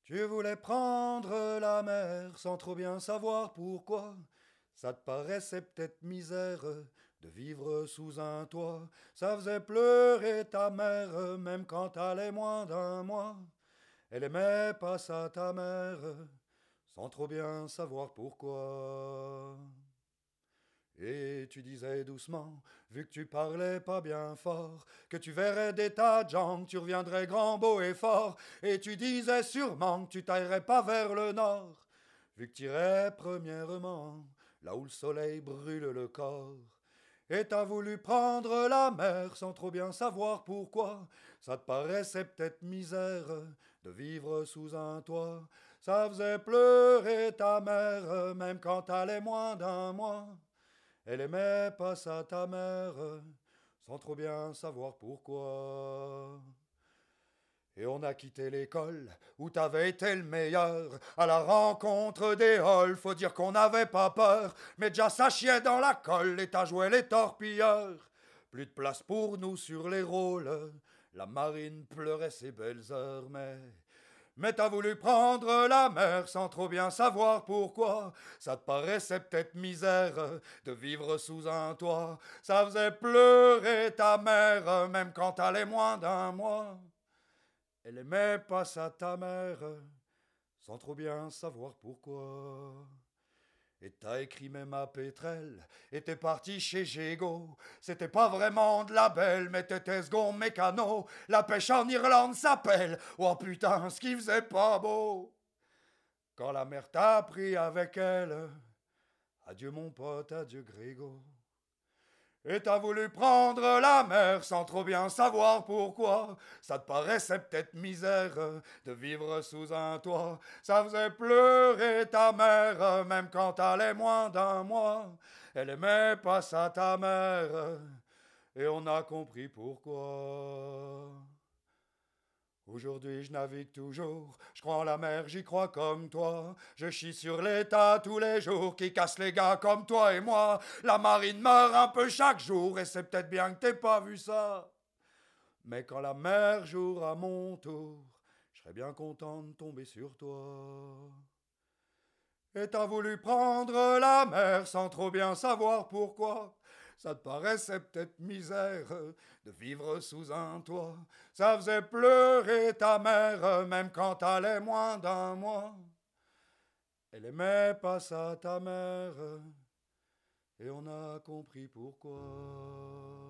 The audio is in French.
Tu voulais prendre la mer sans trop bien savoir pourquoi. Ça te paraissait peut-être misère de vivre sous un toit. Ça faisait pleurer ta mère même quand t'allais moins d'un mois. Elle aimait pas ça ta mère sans trop bien savoir pourquoi. Et tu disais doucement, vu que tu parlais pas bien fort, que tu verrais des tas de gens, que tu reviendrais grand, beau et fort. Et tu disais sûrement que tu taillerais pas vers le nord, vu que tu irais premièrement là où le soleil brûle le corps. Et t'as voulu prendre la mer sans trop bien savoir pourquoi. Ça te paraissait peut-être misère de vivre sous un toit. Ça faisait pleurer ta mère même quand t'allais moins d'un mois. Elle aimait pas ça ta mère, sans trop bien savoir pourquoi. Et on a quitté l'école où t'avais été le meilleur. À la rencontre des halls, faut dire qu'on n'avait pas peur. Mais déjà ça chiait dans la colle et t'as joué les torpilleurs. Plus de place pour nous sur les rôles. La marine pleurait ses belles heures, mais t'as voulu prendre la mer sans trop bien savoir pourquoi. Ça te paraissait peut-être misère de vivre sous un toit. Ça faisait pleurer ta mère même quand t'allais moins d'un mois. Elle aimait pas ça ta mère sans trop bien savoir pourquoi. Et t'as écrit même à Pétrel, et t'es parti chez Gégo. C'était pas vraiment de la belle, mais t'étais second mécano. La pêche en Irlande s'appelle, oh putain, ce qui faisait pas beau. Quand la mer t'a pris avec elle, adieu mon pote, adieu Grégo. Et t'as voulu prendre la mer sans trop bien savoir pourquoi. Ça te paraissait peut-être misère de vivre sous un toit. Ça faisait pleurer ta mère même quand t'allais moins d'un mois. Elle aimait pas ça ta mère et on a compris pourquoi. Aujourd'hui je navigue toujours, je crois en la mer, j'y crois comme toi. Je chie sur l'État tous les jours qui casse les gars comme toi et moi. La marine meurt un peu chaque jour et c'est peut-être bien que t'aies pas vu ça. Mais quand la mer jouera mon tour, je serais bien content de tomber sur toi. Et t'as voulu prendre la mer sans trop bien savoir pourquoi. Ça te paraissait peut-être misère de vivre sous un toit. Ça faisait pleurer ta mère même quand t'allais moins d'un mois. Elle aimait pas ça ta mère et on a compris pourquoi.